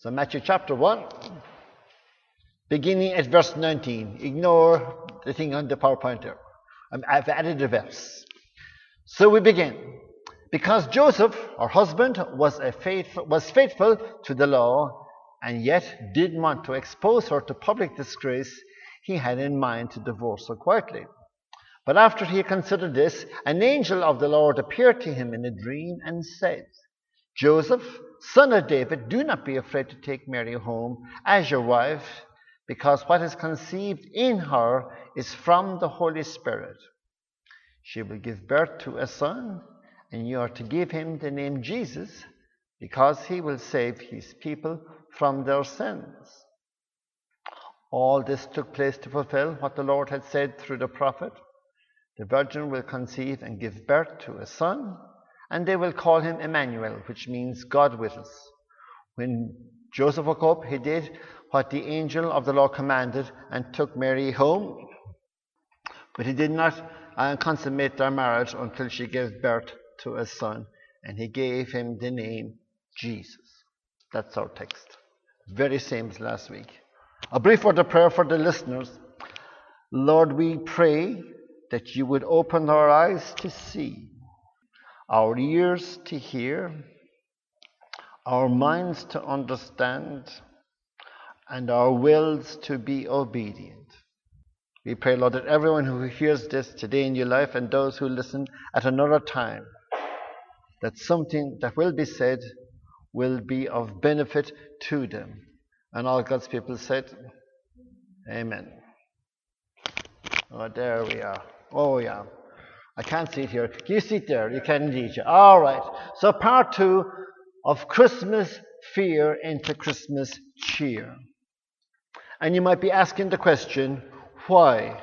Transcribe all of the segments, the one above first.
So Matthew chapter 1, beginning at verse 19. Ignore the thing on the PowerPoint there. I've added a verse. So we begin. Because Joseph, her husband, was faithful to the law and yet didn't want to expose her to public disgrace, he had in mind to divorce her quietly. But after he considered this, an angel of the Lord appeared to him in a dream and said, Joseph, son of David, do not be afraid to take Mary home as your wife, because what is conceived in her is from the Holy Spirit. She will give birth to a son, and you are to give him the name Jesus, because he will save his people from their sins. All this took place to fulfill what the Lord had said through the prophet. The virgin will conceive and give birth to a son, and they will call him Emmanuel, which means God with us. When Joseph woke up, he did what the angel of the Lord commanded and took Mary home. But he did not consummate their marriage until she gave birth to a son, and he gave him the name Jesus. That's our text. Very same as last week. A brief word of prayer for the listeners. Lord, we pray that you would open our eyes to see, our ears to hear, our minds to understand, and our wills to be obedient. We pray, Lord, that everyone who hears this today in your life and those who listen at another time, that something that will be said will be of benefit to them. And all God's people said, Amen. Oh, there we are. Oh, yeah. I can't see it here. Can you see it there? You can indeed. All right. So part 2 of Christmas fear into Christmas cheer. And you might be asking the question, why?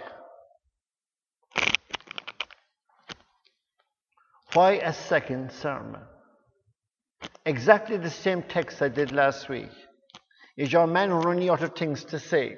Why a second sermon? Exactly the same text I did last week. Is your man running out of things to say?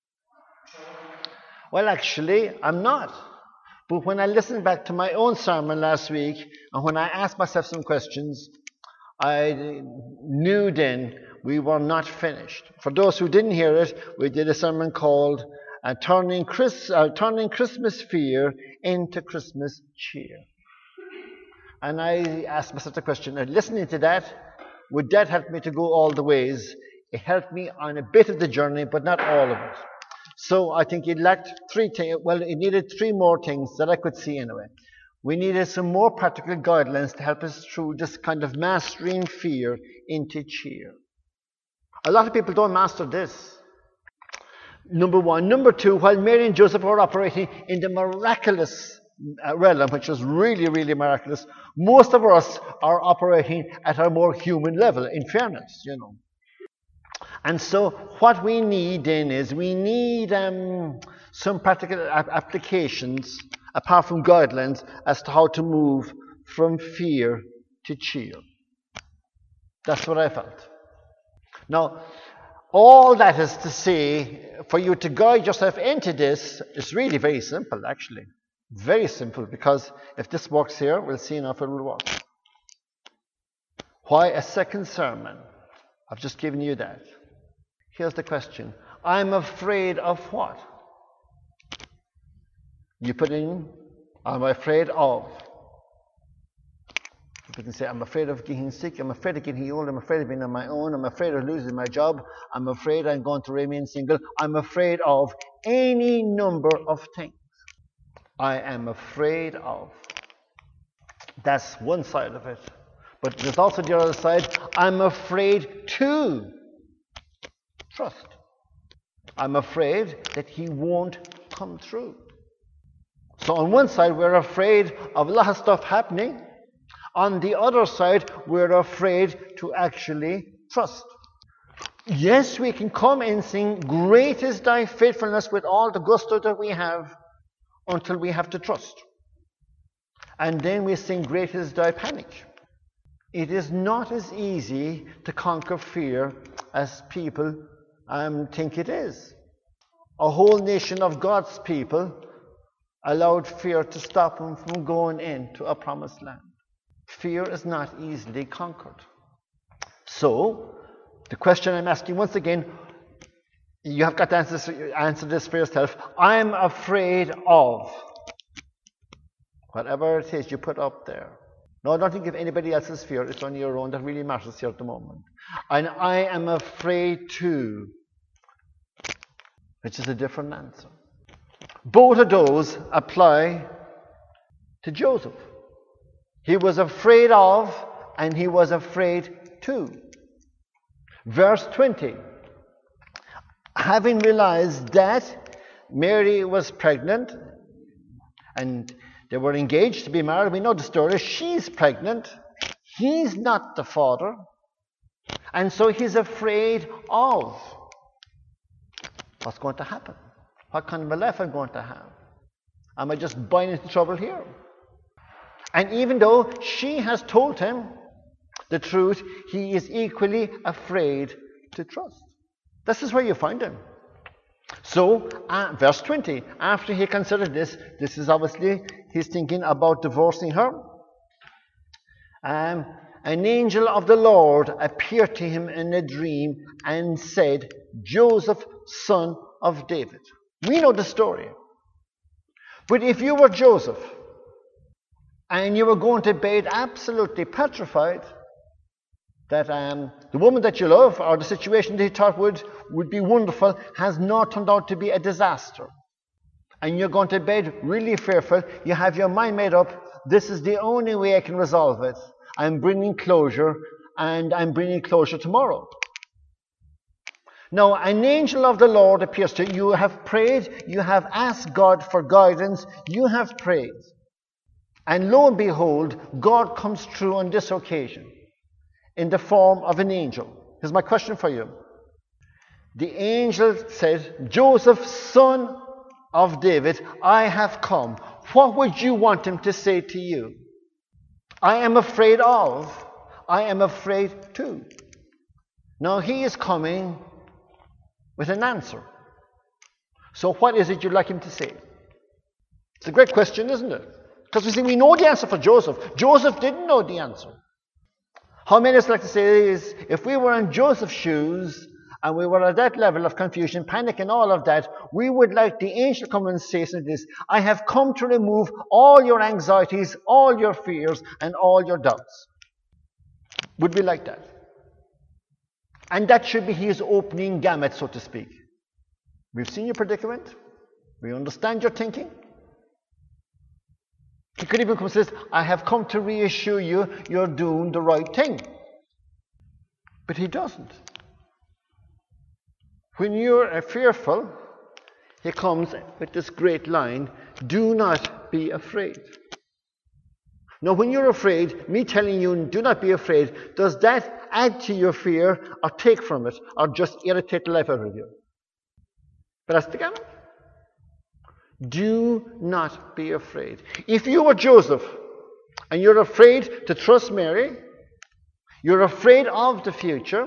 Well, actually, I'm not. But when I listened back to my own sermon last week, and when I asked myself some questions, I knew then we were not finished. For those who didn't hear it, we did a sermon called Turning Christmas Fear into Christmas Cheer. And I asked myself the question, listening to that, would that help me to go all the ways? It helped me on a bit of the journey, but not all of it. So I think it lacked it needed 3 more things that I could see anyway. We needed some more practical guidelines to help us through this kind of mastering fear into cheer. A lot of people don't master this. Number 1. Number 2, while Mary and Joseph were operating in the miraculous realm, which was really, really miraculous, most of us are operating at a more human level, in fairness, And so what we need then is we need some practical applications, apart from guidelines, as to how to move from fear to cheer. That's what I felt. Now, all that is to say, for you to guide yourself into this is really very simple, actually. Very simple, because if this works here, we'll see enough it will work. Why a second sermon? I've just given you that. Here's the question. I'm afraid of what? You put in, I'm afraid of. You can say, I'm afraid of getting sick, I'm afraid of getting old, I'm afraid of being on my own, I'm afraid of losing my job, I'm afraid I'm going to remain single, I'm afraid of any number of things. I am afraid of. That's one side of it. But there's also the other side. I'm afraid to trust. I'm afraid that he won't come through. So on one side, we're afraid of a lot of stuff happening. On the other side, we're afraid to actually trust. Yes, we can come and sing, great is thy faithfulness with all the gusto that we have, until we have to trust. And then we sing, great is thy panic. It is not as easy to conquer fear as people think it is. A whole nation of God's people allowed fear to stop them from going into a promised land. Fear is not easily conquered. So, The question I'm asking once again, you have got to answer this for yourself. I'm afraid of whatever it is you put up there. No, don't think of anybody else's fear. It's on your own that really matters here at the moment. And I am afraid too, which is a different answer. Both of those apply to Joseph. He was afraid of, and he was afraid too. Verse 20. Having realized that Mary was pregnant, and they were engaged to be married, we know the story. She's pregnant. He's not the father. And so he's afraid of what's going to happen. What kind of a life I'm going to have? Am I just buying into trouble here? And even though she has told him the truth, he is equally afraid to trust. This is where you find him. So, verse 20, after he considered this is obviously, he's thinking about divorcing her. An angel of the Lord appeared to him in a dream and said, Joseph, son of David. We know the story. But if you were Joseph, and you were going to bed absolutely petrified that the woman that you love, or the situation that you thought would be wonderful, has not turned out to be a disaster, and you're going to bed really fearful, you have your mind made up, this is the only way I can resolve it. I'm bringing closure, and I'm bringing closure tomorrow. Now, an angel of the Lord appears to you. You have prayed, you have asked God for guidance, you have prayed. And lo and behold, God comes through on this occasion in the form of an angel. Here's my question for you. The angel said, Joseph, son of David, I have come. What would you want him to say to you? I am afraid of. I am afraid too. Now he is coming with an answer. So what is it you'd like him to say? It's a great question, isn't it? Because we know the answer for Joseph. Joseph didn't know the answer. How many of us like to say is, if we were in Joseph's shoes and we were at that level of confusion, panic and all of that, we would like the angel to come and say something like this, I have come to remove all your anxieties, all your fears, and all your doubts. Would we like that? And that should be his opening gamut, so to speak. We've seen your predicament. We understand your thinking. He could even come and say, I have come to reassure you you're doing the right thing. But he doesn't. When you're fearful, he comes with this great line, do not be afraid. Now, when you're afraid, me telling you, do not be afraid, does that add to your fear or take from it or just irritate the life out of you? But that's the gamut. Do not be afraid. If you were Joseph and you're afraid to trust Mary, you're afraid of the future,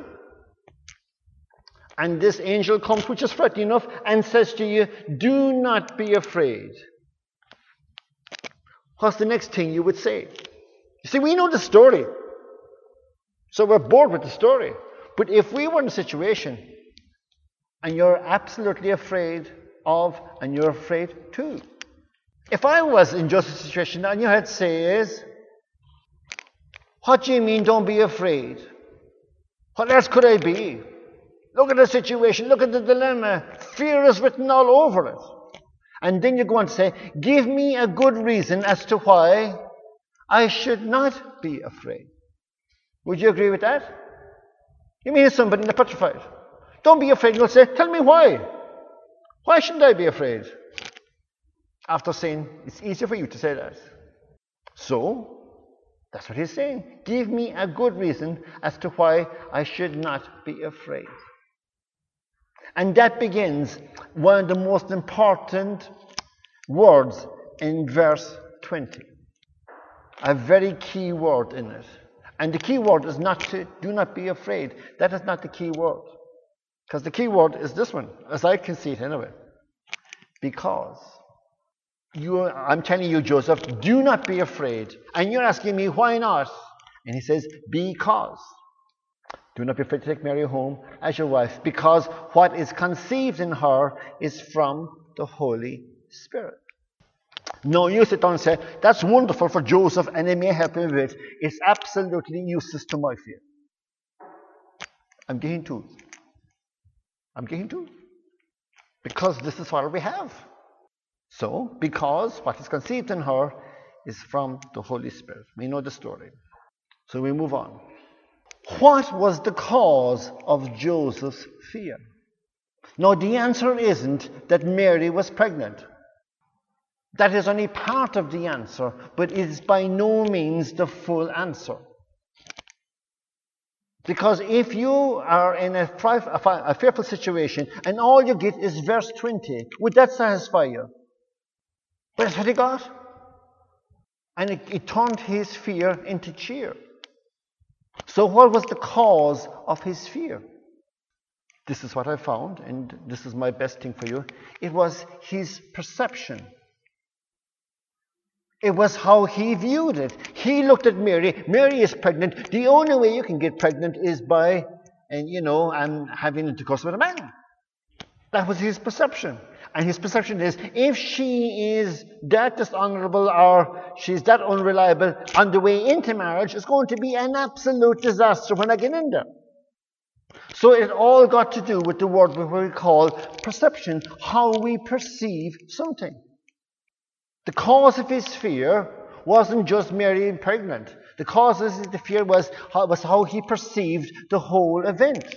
and this angel comes, which is frightening enough, and says to you, do not be afraid. What's the next thing you would say? You see, we know the story. So we're bored with the story. But if we were in a situation and you're absolutely afraid of, and you're afraid too. If I was in Joseph's situation and you had to say is, what do you mean don't be afraid? What else could I be? Look at the situation, look at the dilemma. Fear is written all over it. And then you go on to say, give me a good reason as to why I should not be afraid. Would you agree with that? You mean somebody in the petrified. Don't be afraid. You'll say, tell me why. Why shouldn't I be afraid? After saying, it's easier for you to say that. So, that's what he's saying. Give me a good reason as to why I should not be afraid. And that begins one of the most important words in verse 20. A very key word in it. And the key word is do not be afraid. That is not the key word. Because the key word is this one, as I can see it anyway. Because I'm telling you, Joseph, do not be afraid. And you're asking me, why not? And he says, because. Do not be afraid to take Mary home as your wife, because what is conceived in her is from the Holy Spirit. No, you sit down and say, that's wonderful for Joseph and it may help him with it. It's absolutely useless to my fear. I'm getting to it. Because this is what we have. So, because what is conceived in her is from the Holy Spirit. We know the story. So we move on. What was the cause of Joseph's fear? Now, the answer isn't that Mary was pregnant. That is only part of the answer, but it is by no means the full answer. Because if you are in a fearful situation and all you get is verse 20, would that satisfy you? But that's what he got. And it turned his fear into cheer. So what was the cause of his fear? This is what I found, and this is my best thing for you. It was his perception. It was how he viewed it. He looked at Mary. Mary is pregnant. The only way you can get pregnant is by, having intercourse with a man. That was his perception. And his perception is, if she is that dishonorable or she's that unreliable on the way into marriage, it's going to be an absolute disaster when I get in there. So it all got to do with the word we call perception, how we perceive something. The cause of his fear wasn't just Mary being pregnant. The cause of the fear was how he perceived the whole event.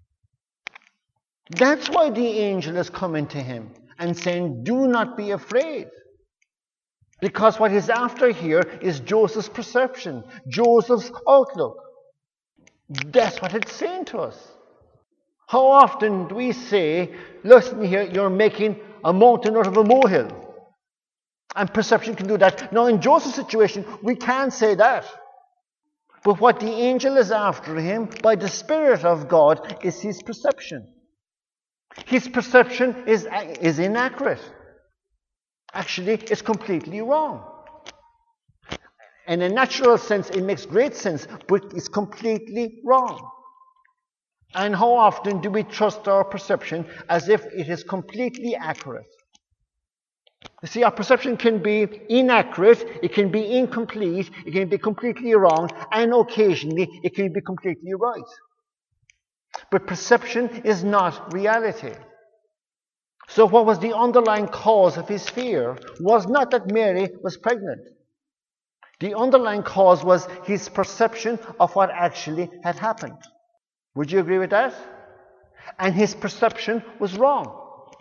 That's why the angel is coming to him and saying, do not be afraid. Because what he's after here is Joseph's perception, Joseph's outlook. That's what it's saying to us. How often do we say, listen here, you're making a mountain out of a molehill? And perception can do that. Now, in Joseph's situation, we can't say that. But what the angel is after him, by the Spirit of God, is his perception. His perception is inaccurate. Actually, it's completely wrong. In a natural sense, it makes great sense, but it's completely wrong. And how often do we trust our perception as if it is completely accurate? You see, our perception can be inaccurate, it can be incomplete, it can be completely wrong, and occasionally it can be completely right. But perception is not reality. So what was the underlying cause of his fear was not that Mary was pregnant. The underlying cause was his perception of what actually had happened. Would you agree with that? And his perception was wrong.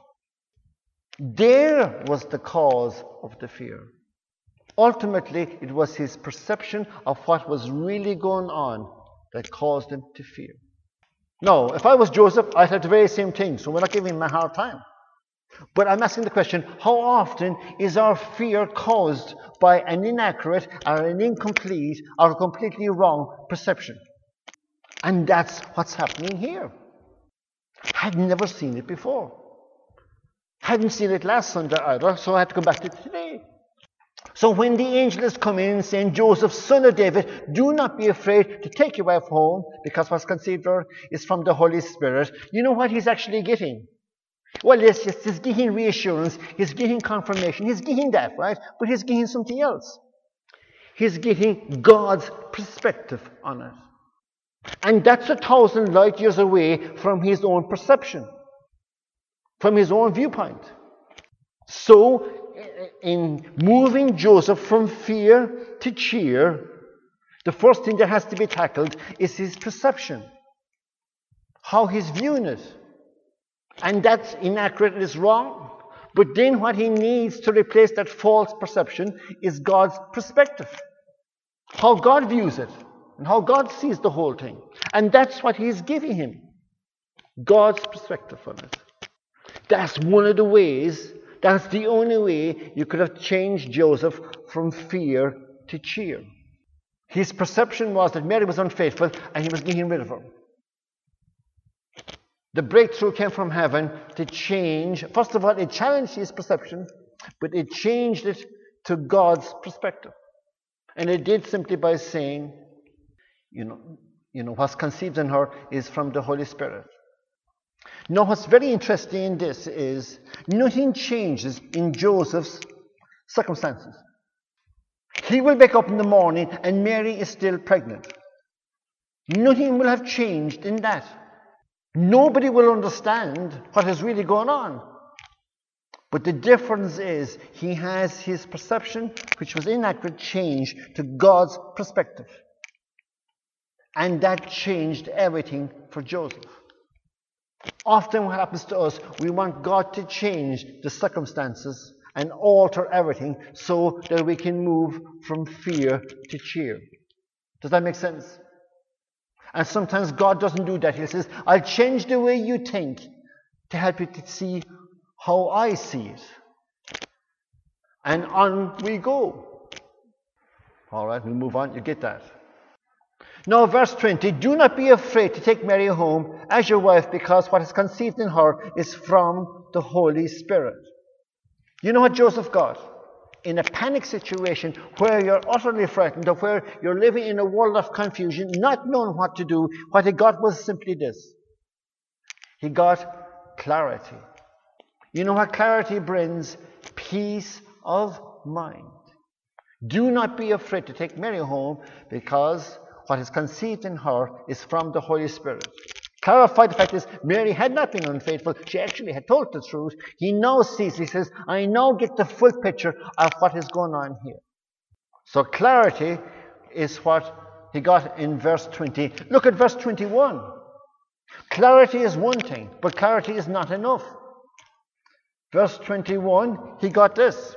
There was the cause of the fear. Ultimately, it was his perception of what was really going on that caused him to fear. Now, if I was Joseph, I'd have the very same thing, so we're not giving him a hard time. But I'm asking the question, how often is our fear caused by an inaccurate or an incomplete or a completely wrong perception? And that's what's happening here. I'd never seen it before. Hadn't seen it last Sunday either, so I had to come back to it today. So when the angel is coming in saying, Joseph, son of David, do not be afraid to take your wife home, because what's conceived her is from the Holy Spirit. You know what he's actually getting? Well, yes, he's getting reassurance, he's getting confirmation, he's getting that, right? But he's getting something else. He's getting God's perspective on it. And that's 1,000 light years away from his own perception, from his own viewpoint. So, in moving Joseph from fear to cheer, the first thing that has to be tackled is his perception, how he's viewing it. And that's inaccurate, it is wrong. But then what he needs to replace that false perception is God's perspective, how God views it, and how God sees the whole thing. And that's what he's giving him, God's perspective on it. That's one of the ways, that's the only way you could have changed Joseph from fear to cheer. His perception was that Mary was unfaithful and he was getting rid of her. The breakthrough came from heaven to change, first of all, it challenged his perception, but it changed it to God's perspective. And it did simply by saying, you what's conceived in her is from the Holy Spirit. Now, what's very interesting in this is nothing changes in Joseph's circumstances. He will wake up in the morning and Mary is still pregnant. Nothing will have changed in that. Nobody will understand what is really going on. But the difference is he has his perception, which was inaccurate, changed to God's perspective. And that changed everything for Joseph. Often what happens to us, we want God to change the circumstances and alter everything so that we can move from fear to cheer. Does that make sense? And sometimes God doesn't do that. He says, I'll change the way you think to help you to see how I see it. And on we go. All right, we'll move on. You get that. Now, verse 20, do not be afraid to take Mary home as your wife, because what is conceived in her is from the Holy Spirit. You know what Joseph got? In a panic situation where you're utterly frightened, or where you're living in a world of confusion, not knowing what to do, what he got was simply this. He got clarity. You know what clarity brings? Peace of mind. Do not be afraid to take Mary home, because what is conceived in her is from the Holy Spirit. Clarify the fact is, Mary had not been unfaithful. She actually had told the truth. He now sees, he says, I now get the full picture of what is going on here. So clarity is what he got in verse 20. Look at verse 21. Clarity is one thing, but clarity is not enough. Verse 21, he got this.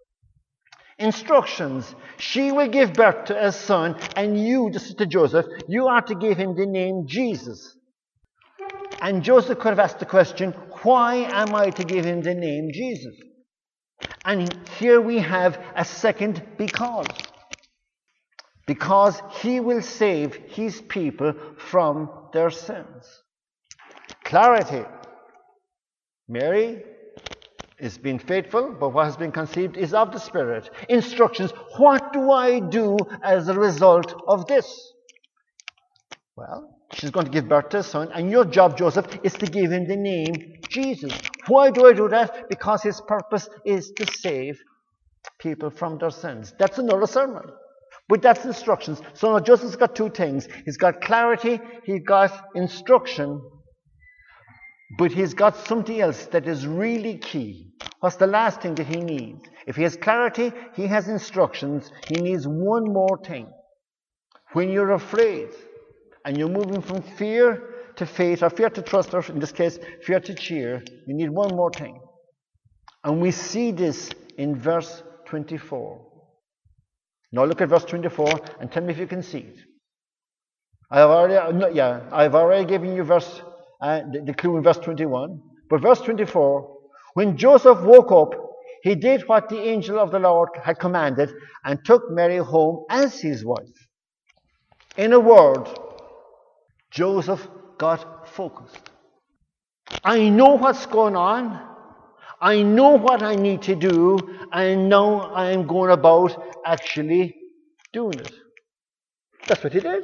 Instructions. She will give birth to a son, and you, this is to Joseph, you are to give him the name Jesus. And Joseph could have asked the question, why am I to give him the name Jesus? And here we have a second because. Because he will save his people from their sins. Clarity. Mary is being faithful, but what has been conceived is of the Spirit. Instructions. What do I do as a result of this? Well, she's going to give birth to a son, and your job, Joseph, is to give him the name Jesus. Why do I do that? Because his purpose is to save people from their sins. That's another sermon. But that's instructions. So now Joseph's got two things. He's got clarity, he's got instruction, but he's got something else that is really key. What's the last thing that he needs? If he has clarity, he has instructions, he needs one more thing. When you're afraid, and you're moving from fear to faith, or fear to trust, or in this case, fear to cheer, you need one more thing. And we see this in verse 24. Now look at verse 24 and tell me if you can see it. I've already given you the clue in verse 21. But verse 24, when Joseph woke up, he did what the angel of the Lord had commanded and took Mary home as his wife. In a word, Joseph got focused. I know what's going on. I know what I need to do. And now I am going about actually doing it. That's what he did.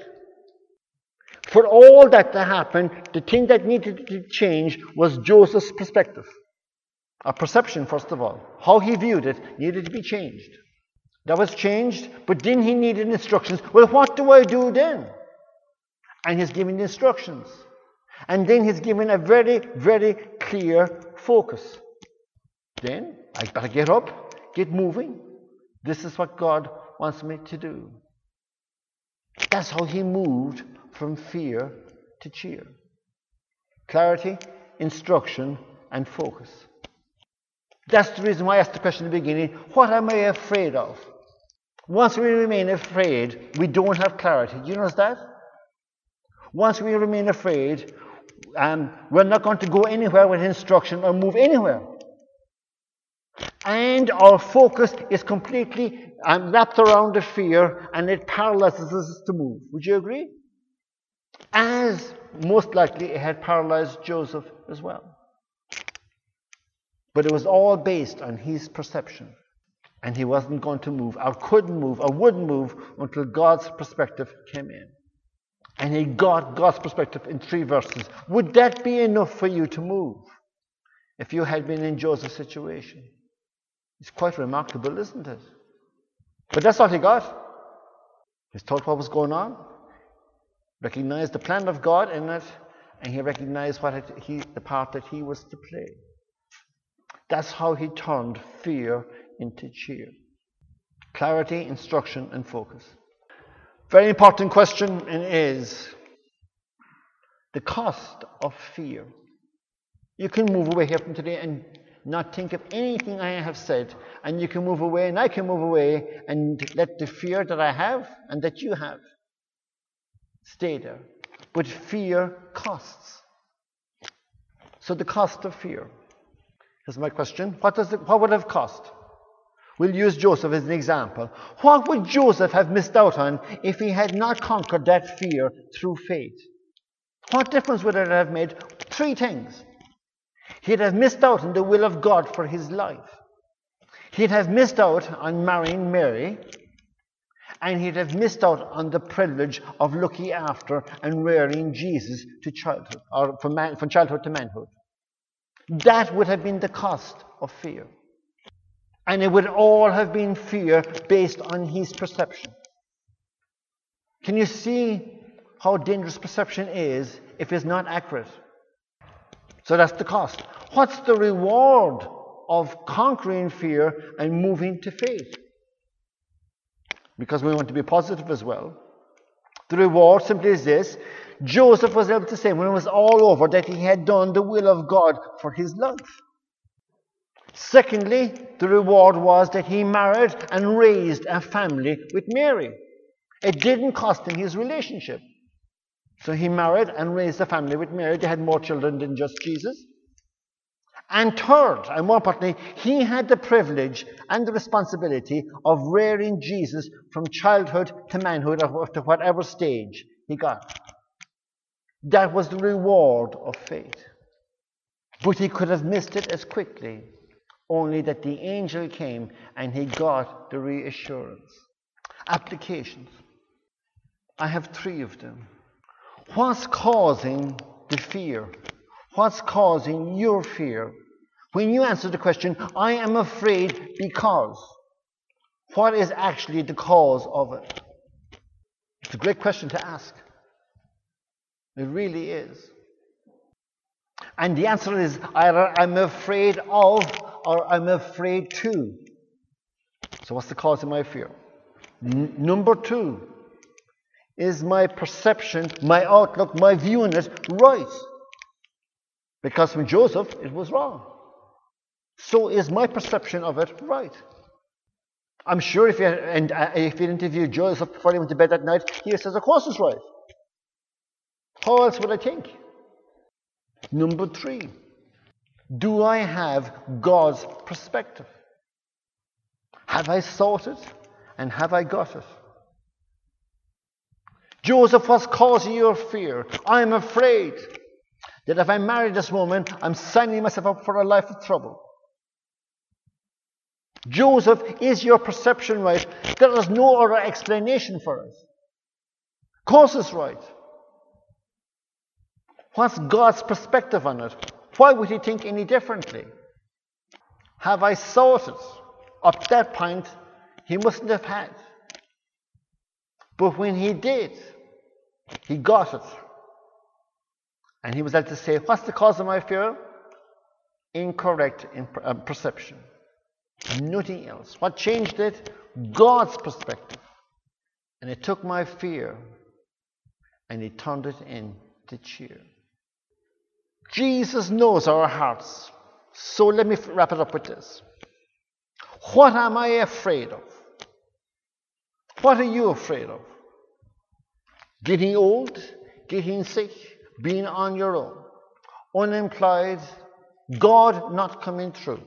For all that to happen, the thing that needed to change was Joseph's perspective. A perception, first of all. How he viewed it needed to be changed. That was changed, but then he needed instructions. Well, what do I do then? And he's given instructions. And then he's given a very, very clear focus. Then, I better get up, get moving. This is what God wants me to do. That's how he moved from fear to cheer. Clarity, instruction, and focus. That's the reason why I asked the question in the beginning, what am I afraid of? Once we remain afraid, we don't have clarity. Do you notice that? Once we remain afraid, we're not going to go anywhere with instruction or move anywhere. And our focus is completely wrapped around the fear, and it paralyzes us to move. Would you agree? As most likely it had paralyzed Joseph as well. But it was all based on his perception. And he wasn't going to move, or couldn't move, or wouldn't move until God's perspective came in. And he got God's perspective in 3 verses. Would that be enough for you to move if you had been in Joseph's situation? It's quite remarkable, isn't it? But that's all he got. He thought what was going on, recognized the plan of God in it, and he recognized the part that he was to play. That's how he turned fear into cheer. Clarity, instruction, and focus. Very important question is the cost of fear. You can move away here from today and not think of anything I have said, and you can move away and I can move away and let the fear that I have and that you have stay there. But fear costs. So the cost of fear. Here's my question. What would it have cost? We'll use Joseph as an example. What would Joseph have missed out on if he had not conquered that fear through faith? What difference would it have made? 3 things. He'd have missed out on the will of God for his life. He'd have missed out on marrying Mary. And he'd have missed out on the privilege of looking after and rearing Jesus to childhood, or from childhood to manhood. That would have been the cost of fear. And it would all have been fear based on his perception. Can you see how dangerous perception is if it's not accurate? So that's the cost. What's the reward of conquering fear and moving to faith? Because we want to be positive as well. The reward simply is this. Joseph was able to say when it was all over that he had done the will of God for his life. Secondly, the reward was that he married and raised a family with Mary. It didn't cost him his relationship. So he married and raised a family with Mary. They had more children than just Jesus. And third, and more importantly, he had the privilege and the responsibility of rearing Jesus from childhood to manhood, or to whatever stage he got. That was the reward of faith. But he could have missed it as quickly, only that the angel came and he got the reassurance. Applications. I have 3 of them. What's causing the fear? What's causing your fear? When you answer the question, I am afraid because, what is actually the cause of it? It's a great question to ask. It really is. And the answer is either I'm afraid of or I'm afraid to. So what's the cause of my fear? Number 2, is my perception, my outlook, my view on it right? Because from Joseph, it was wrong. So is my perception of it right? I'm sure if you interview Joseph before he went to bed that night, he says, of course it's right. How else would I think? Number 3, do I have God's perspective? Have I sought it and have I got it? Joseph, what's causing your fear? I'm afraid that if I marry this woman, I'm signing myself up for a life of trouble. Joseph, is your perception right? There is no other explanation for it. Of course it's right. What's God's perspective on it? Why would he think any differently? Have I sought it? Up to that point, he mustn't have had. But when he did, he got it. And he was able to say, what's the cause of my fear? Incorrect perception. Nothing else. What changed it? God's perspective. And it took my fear and he turned it into cheer. Jesus knows our hearts. So let me wrap it up with this. What am I afraid of? What are you afraid of? Getting old, getting sick, being on your own, unemployed, God not coming through.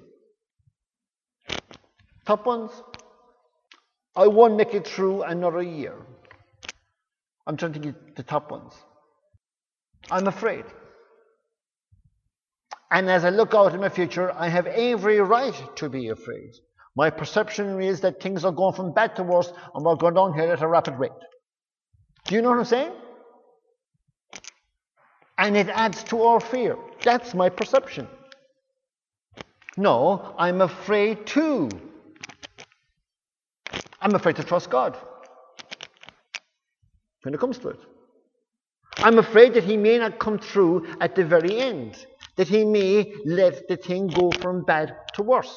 Top ones, I won't make it through another year. I'm trying to get the top ones. I'm afraid. And as I look out in my future, I have every right to be afraid. My perception is that things are going from bad to worse and we're going downhill at a rapid rate. Do you know what I'm saying? And it adds to our fear. That's my perception. No, I'm afraid too. I'm afraid to trust God when it comes to it. I'm afraid that he may not come through at the very end, that he may let the thing go from bad to worse.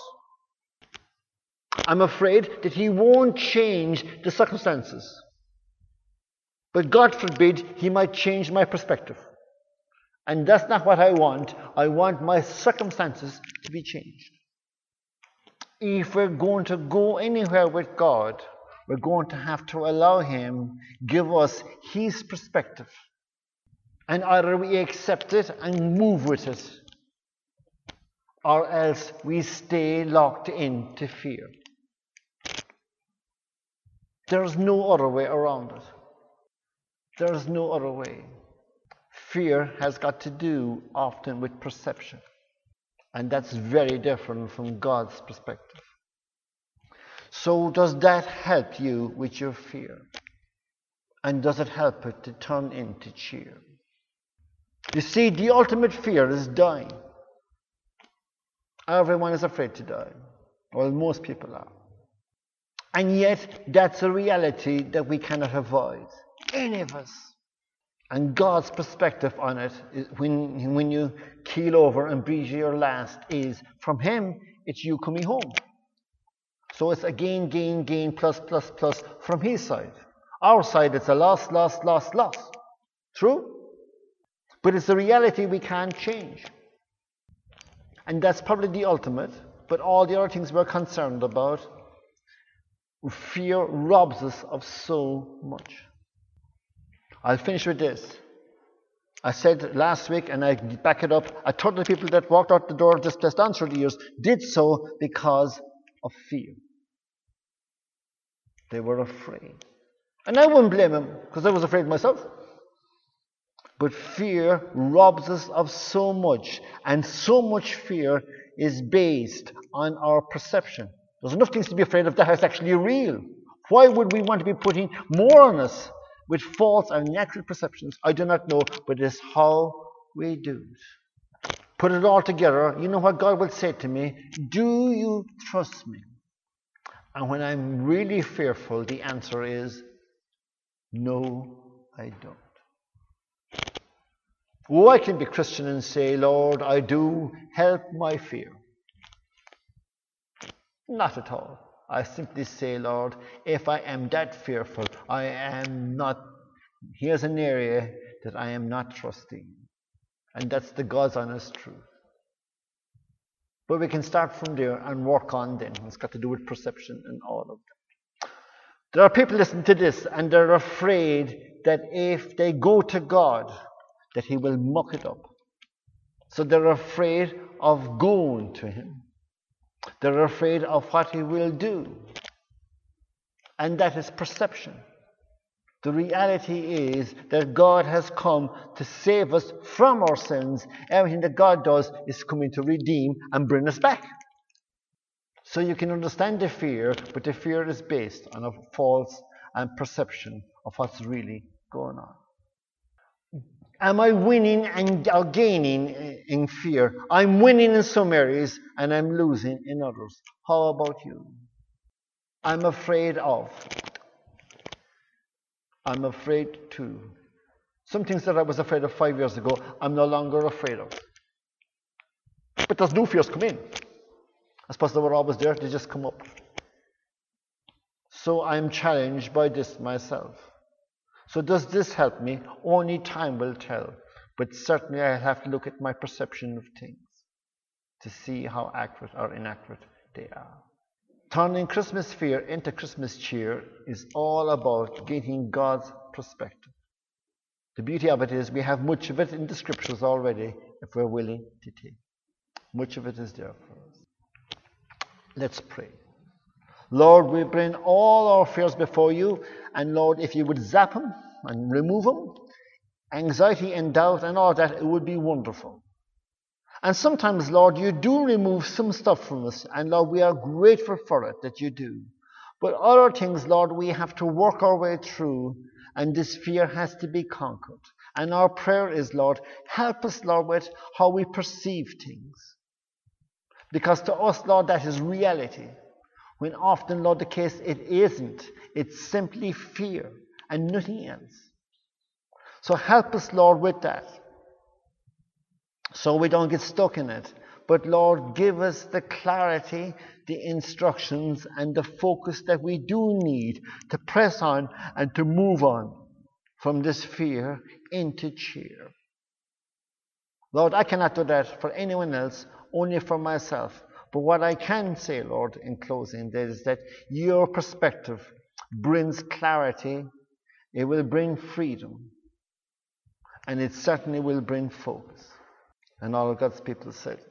I'm afraid that he won't change the circumstances. But God forbid he might change my perspective. And that's not what I want. I want my circumstances to be changed. If we're going to go anywhere with God, we're going to have to allow him give us his perspective. And either we accept it and move with it, or else we stay locked into fear. There's no other way around it. There's no other way. Fear has got to do often with perception. And that's very different from God's perspective. So does that help you with your fear? And does it help it to turn into cheer? You see, the ultimate fear is dying. Everyone is afraid to die. Well, most people are. And yet, that's a reality that we cannot avoid. Any of us. And God's perspective on it, is when you keel over and breathe your last, is from him, it's you coming home. So it's a gain, gain, gain, plus, plus, plus from his side. Our side, it's a loss, loss, loss, loss. True? But it's a reality we can't change. And that's probably the ultimate. But all the other things we're concerned about, fear robs us of so much. I'll finish with this. I said last week, and I back it up, a third of the people that walked out the door of this place down through the years did so because of fear. They were afraid. And I wouldn't blame them, because I was afraid myself. But fear robs us of so much, and so much fear is based on our perception. There's enough things to be afraid of that is actually real. Why would we want to be putting more on us with false and inaccurate perceptions? I do not know, but it's how we do it. Put it all together, you know what God will say to me? Do you trust me? And when I'm really fearful, the answer is, no, I don't. Oh, I can be Christian and say, Lord, I do, help my fear. Not at all. I simply say, Lord, if I am that fearful, I am not, here's an area that I am not trusting. And that's the God's honest truth. But we can start from there and work on then. It's got to do with perception and all of that. There are people listening to this and they're afraid that if they go to God, that he will muck it up. So they're afraid of going to him. They're afraid of what he will do. And that is perception. The reality is that God has come to save us from our sins. Everything that God does is coming to redeem and bring us back. So you can understand the fear, but the fear is based on a false perception of what's really going on. Am I winning or gaining in fear? I'm winning in some areas and I'm losing in others. How about you? I'm afraid of. I'm afraid too. Some things that I was afraid of 5 years ago, I'm no longer afraid of. But there's new fears come in. I suppose they were always there, they just come up. So I'm challenged by this myself. So does this help me? Only time will tell. But certainly I have to look at my perception of things to see how accurate or inaccurate they are. Turning Christmas fear into Christmas cheer is all about getting God's perspective. The beauty of it is we have much of it in the scriptures already if we're willing to take. Much of it is there for us. Let's pray. Lord, we bring all our fears before you, and Lord, if you would zap them and remove them, anxiety and doubt and all that, it would be wonderful. And sometimes, Lord, you do remove some stuff from us, and Lord, we are grateful for it that you do. But other things, Lord, we have to work our way through, and this fear has to be conquered. And our prayer is, Lord, help us, Lord, with how we perceive things. Because to us, Lord, that is reality. When often, Lord, the case it isn't. It's simply fear and nothing else. So help us, Lord, with that. So we don't get stuck in it. But Lord, give us the clarity, the instructions, and the focus that we do need to press on and to move on from this fear into cheer. Lord, I cannot do that for anyone else, only for myself. But what I can say, Lord, in closing, is that your perspective brings clarity, it will bring freedom, and it certainly will bring focus. And all of God's people said,